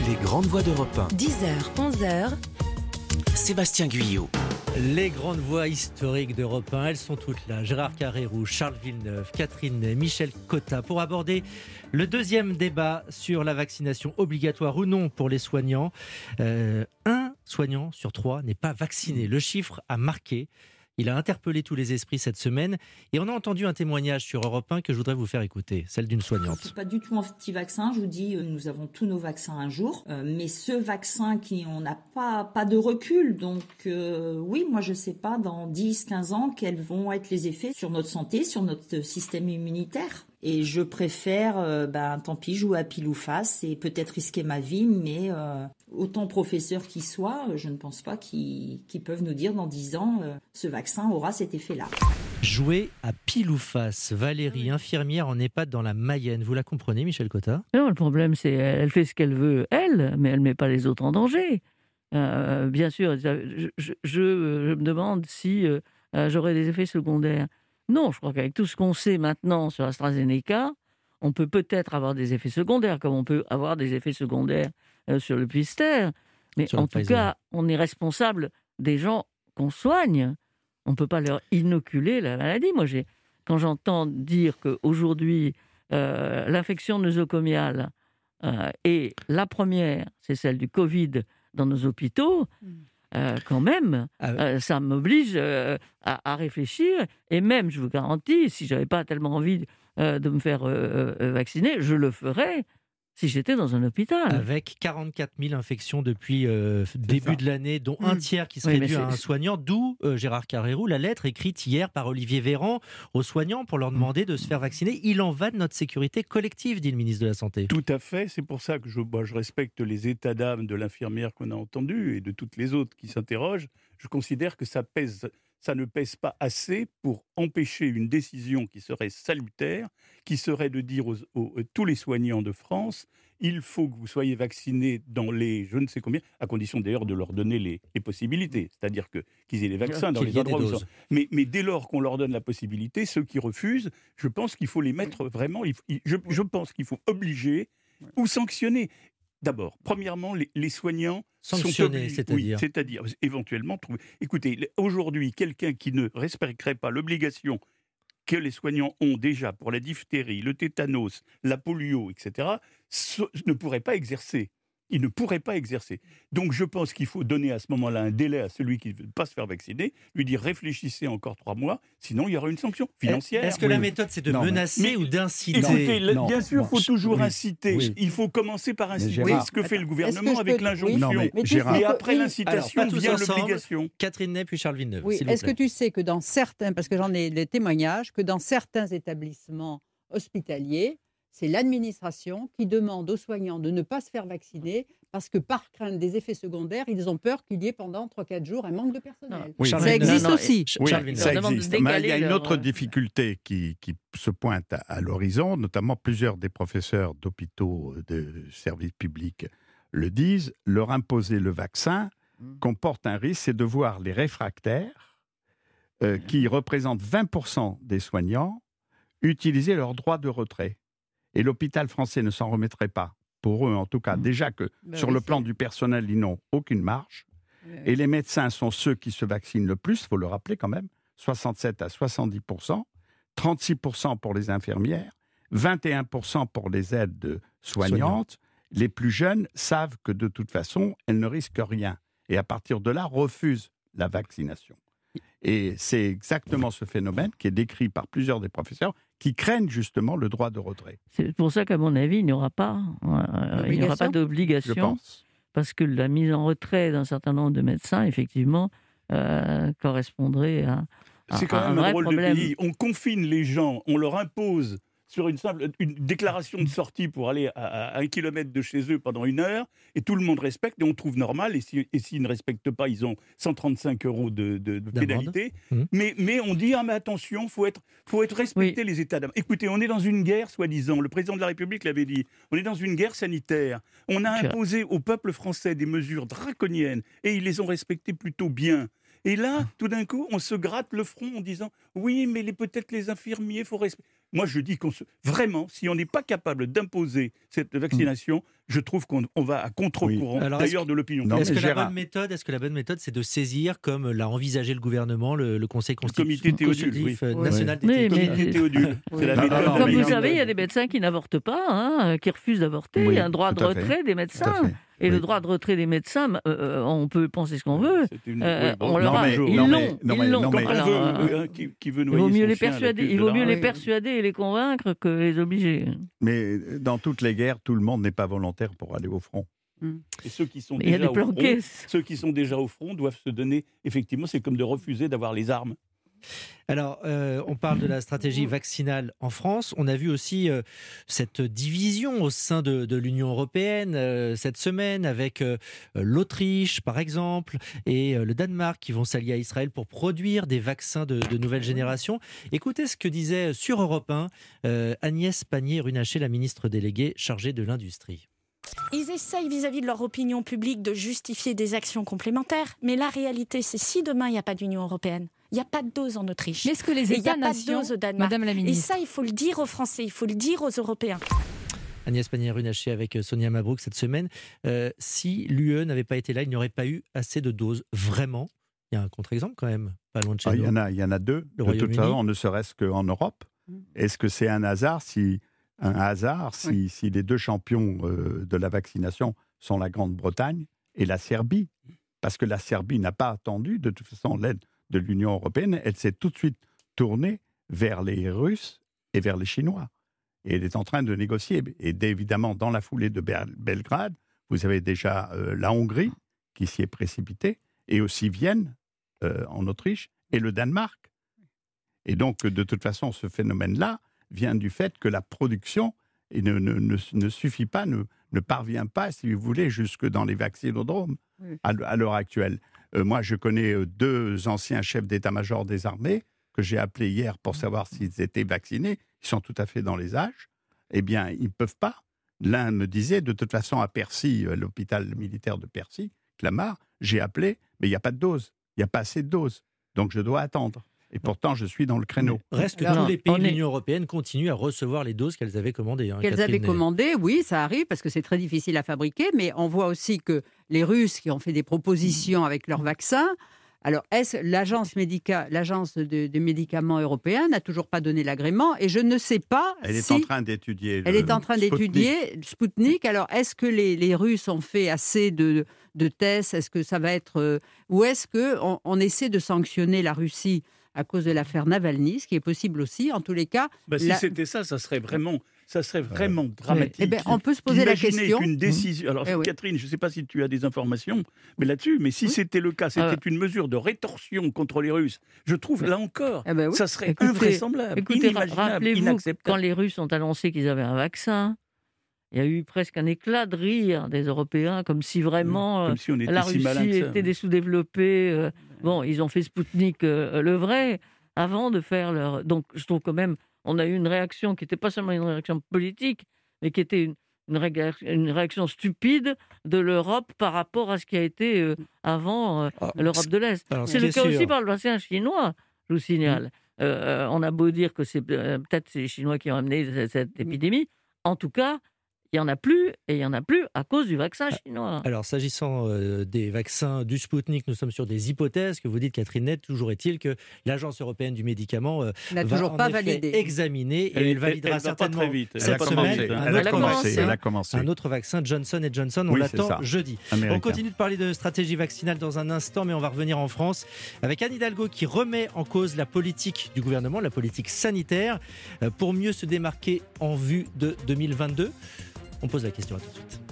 Les grandes voix d'Europe 1. 10h, 11h. Sébastien Guyot. Les grandes voix historiques d'Europe 1, elles sont toutes là. Gérard Carrérou, Charles Villeneuve, Catherine Ney, Michel Cotta, pour aborder le deuxième débat sur la vaccination obligatoire ou non pour les soignants. Un soignant sur 3 n'est pas vacciné. Le chiffre a marqué. Il a interpellé tous les esprits cette semaine et on a entendu un témoignage sur Europe 1 que je voudrais vous faire écouter, celle d'une soignante. Je ne suis pas du tout anti-vaccin, je vous dis, nous avons tous nos vaccins un jour, mais ce vaccin on n'a pas de recul, donc oui, moi je ne sais pas dans 10-15 ans quels vont être les effets sur notre santé, sur notre système immunitaire. Et je préfère, tant pis, jouer à pile ou face et peut-être risquer ma vie, mais autant professeurs qu'ils soient, je ne pense pas qu'ils peuvent nous dire dans 10 ans, ce vaccin aura cet effet-là. Jouer à pile ou face. Valérie, infirmière en EHPAD dans la Mayenne. Vous la comprenez, Michel Cotta ? Non, le problème, c'est qu'elle fait ce qu'elle veut, elle, mais elle ne met pas les autres en danger. Bien sûr, je me demande si j'aurai des effets secondaires. Non, je crois qu'avec tout ce qu'on sait maintenant sur AstraZeneca, on peut peut-être avoir des effets secondaires, comme on peut avoir des effets secondaires sur le Pfister. Mais en tout cas, on est responsable des gens qu'on soigne. On ne peut pas leur inoculer la maladie. Moi, quand j'entends dire qu'aujourd'hui, l'infection nosocomiale est la première, c'est celle du Covid dans nos hôpitaux, quand même, ça m'oblige à réfléchir. Et même, je vous garantis, si je n'avais pas tellement envie de me faire vacciner, je le ferais si j'étais dans un hôpital. Avec 44 000 infections depuis début de l'année, dont un tiers qui serait dû à un soignant, d'où Gérard Carrérou, la lettre écrite hier par Olivier Véran aux soignants pour leur demander de se faire vacciner. Il en va de notre sécurité collective, dit le ministre de la Santé. Tout à fait, c'est pour ça que je respecte les états d'âme de l'infirmière qu'on a entendu et de toutes les autres qui s'interrogent. Je considère que ça ne pèse pas assez pour empêcher une décision qui serait salutaire, qui serait de dire tous les soignants de France, il faut que vous soyez vaccinés dans les je ne sais combien, à condition d'ailleurs de leur donner les possibilités, c'est-à-dire qu'ils aient les vaccins dans les endroits où ils sont. Mais dès lors qu'on leur donne la possibilité, ceux qui refusent, je pense qu'il faut les mettre vraiment, je pense qu'il faut obliger ou sanctionner. D'abord, premièrement, les soignants sanctionnés, c'est-à-dire éventuellement trouver. Écoutez, aujourd'hui, quelqu'un qui ne respecterait pas l'obligation que les soignants ont déjà pour la diphtérie, le tétanos, la polio, etc., ne pourrait pas exercer. Il ne pourrait pas exercer. Donc je pense qu'il faut donner à ce moment-là un délai à celui qui ne veut pas se faire vacciner, lui dire réfléchissez encore 3 mois, sinon il y aura une sanction financière. Est-ce que la méthode c'est de menacer ou d'inciter ? Écoutez, bien sûr, il faut toujours inciter. Il faut commencer par inciter. Ce que fait le gouvernement avec l'injonction. Et après l'incitation vient l'obligation. Catherine Ney puis Charles Villeneuve. Oui. Est-ce que tu sais que dans certains, parce que j'en ai des témoignages, que dans certains établissements hospitaliers, c'est l'administration qui demande aux soignants de ne pas se faire vacciner parce que par crainte des effets secondaires, ils ont peur qu'il y ait pendant 3-4 jours un manque de personnel. Oui. Ça existe aussi. Oui, ça existe. Mais il y a une autre difficulté qui se pointe à l'horizon, notamment plusieurs des professeurs d'hôpitaux de services publics le disent, leur imposer le vaccin comporte un risque, c'est de voir les réfractaires, qui représentent 20% des soignants, utiliser leur droit de retrait. Et l'hôpital français ne s'en remettrait pas, pour eux en tout cas. Déjà que sur le plan du personnel, ils n'ont aucune marge. Et les médecins sont ceux qui se vaccinent le plus, il faut le rappeler quand même, 67 à 70%, 36% pour les infirmières, 21% pour les aides soignantes. Les plus jeunes savent que de toute façon, elles ne risquent rien. Et à partir de là, refusent la vaccination. Et c'est exactement ce phénomène qui est décrit par plusieurs des professeurs qui craignent justement le droit de retrait. C'est pour ça qu'à mon avis, il n'y aura pas d'obligation, je pense. Parce que la mise en retrait d'un certain nombre de médecins, effectivement, correspondrait à c'est quand même un vrai drôle problème. de pays. On confine les gens, on leur impose sur une déclaration de sortie pour aller à 1 kilomètre de chez eux pendant 1 heure, et tout le monde respecte, et on trouve normal, et s'ils ne respectent pas, ils ont 135 € de pénalité. Mais on dit, mais attention, faut être respecter les états d'âme. Écoutez, on est dans une guerre, soi-disant, le président de la République l'avait dit, on est dans une guerre sanitaire. On a imposé au peuple français des mesures draconiennes, et ils les ont respectées plutôt bien. Et là, tout d'un coup, on se gratte le front en disant « Oui, mais peut-être les infirmiers, il faut respecter. » moi je dis vraiment, si on n'est pas capable d'imposer cette vaccination, je trouve qu'on va à contre-courant, Oui. Alors, d'ailleurs, de l'opinion. Est-ce que la bonne méthode, c'est de saisir, comme l'a envisagé le gouvernement, le Conseil consultatif national des comité Théodule. C'est la méthode. Comme vous savez, il y a des médecins qui n'avortent pas, qui refusent d'avorter. Il y a un droit de retrait des médecins. Et le droit de retrait des médecins, on peut penser ce qu'on veut. Ils l'ont. Il vaut mieux les persuader et les convaincre que les obliger. Mais dans toutes les guerres, tout le monde n'est pas volontaire pour aller au front. Et ceux qui sont déjà au front doivent se donner, effectivement, c'est comme de refuser d'avoir les armes. Alors, on parle de la stratégie vaccinale en France. On a vu aussi cette division au sein de l'Union européenne cette semaine avec l'Autriche, par exemple, et le Danemark qui vont s'allier à Israël pour produire des vaccins de nouvelle génération. Écoutez ce que disait sur Europe 1 Agnès Pannier-Runacher, la ministre déléguée chargée de l'industrie. Ils essayent vis-à-vis de leur opinion publique de justifier des actions complémentaires, mais la réalité, c'est si demain il n'y a pas d'Union européenne, il n'y a pas de dose en Autriche. Mais est-ce que les États-nations, Madame la ministre, et ça, il faut le dire aux Français, il faut le dire aux Européens. Agnès Pannier-Runacher avec Sonia Mabrouk cette semaine. Si l'UE n'avait pas été là, il n'y aurait pas eu assez de doses. Vraiment, il y a un contre-exemple quand même, pas loin de chez nous. Il y en a deux, de toute façon, ne serait-ce qu'en Europe. Est-ce que c'est un hasard si les deux champions de la vaccination sont la Grande-Bretagne et la Serbie? Parce que la Serbie n'a pas attendu, de toute façon, l'aide de l'Union européenne. Elle s'est tout de suite tournée vers les Russes et vers les Chinois. Et elle est en train de négocier. Et évidemment, dans la foulée de Belgrade, vous avez déjà la Hongrie qui s'y est précipitée, et aussi Vienne, en Autriche, et le Danemark. Et donc, de toute façon, ce phénomène-là vient du fait que la production ne suffit pas, ne parvient pas, si vous voulez, jusque dans les vaccinodromes à l'heure actuelle. Moi, je connais deux anciens chefs d'état-major des armées que j'ai appelés hier pour savoir s'ils étaient vaccinés. Ils sont tout à fait dans les âges. Eh bien, ils ne peuvent pas. L'un me disait, de toute façon, à Percy, l'hôpital militaire de Percy, Clamart, j'ai appelé, mais il n'y a pas de dose. Il n'y a pas assez de doses. Donc, je dois attendre. Et pourtant, je suis dans le créneau. Reste que tous les pays de l'Union européenne continuent à recevoir les doses qu'elles avaient commandées. Qu'elles avaient commandées, oui, ça arrive, parce que c'est très difficile à fabriquer, mais on voit aussi que les Russes qui ont fait des propositions avec leurs vaccins, alors l'agence de médicaments européen n'a toujours pas donné l'agrément, et je ne sais pas Elle est en train d'étudier Sputnik. Alors, est-ce que les Russes ont fait assez de tests? Est-ce que ça va être... ou est-ce qu'on essaie de sanctionner la Russie à cause de l'affaire Navalny, ce qui est possible aussi, en tous les cas. Si c'était ça, ça serait vraiment dramatique. Eh ben, on peut se poser la question. Qu'une décision. Alors, Catherine, je ne sais pas si tu as des informations là-dessus, mais si c'était le cas, c'était une mesure de rétorsion contre les Russes. Je trouve, là encore, ça serait invraisemblable, inimaginable, inacceptable. Quand les Russes ont annoncé qu'ils avaient un vaccin, il y a eu presque un éclat de rire des Européens, comme si vraiment la Russie était des sous-développés. Ils ont fait Sputnik, le vrai, avant de faire leur... Donc, je trouve quand même, on a eu une réaction qui n'était pas seulement une réaction politique, mais qui était une réaction stupide de l'Europe par rapport à ce qui a été avant l'Europe de l'Est. C'est le cas aussi par le vaccin chinois, je vous signale. On a beau dire que c'est peut-être les Chinois qui ont amené cette épidémie. En tout cas, il n'y en a plus, et il n'y en a plus à cause du vaccin chinois. Alors, s'agissant des vaccins du Sputnik, nous sommes sur des hypothèses que vous dites, Catherine Nette. Toujours est-il que l'Agence européenne du médicament n'a toujours pas validé. Examiner, et elle validera certainement cette semaine un autre vaccin, Johnson & Johnson. On l'attend jeudi. On continue de parler de stratégie vaccinale dans un instant, mais on va revenir en France avec Anne Hidalgo qui remet en cause la politique du gouvernement, la politique sanitaire, pour mieux se démarquer en vue de 2022. On pose la question, à tout de suite.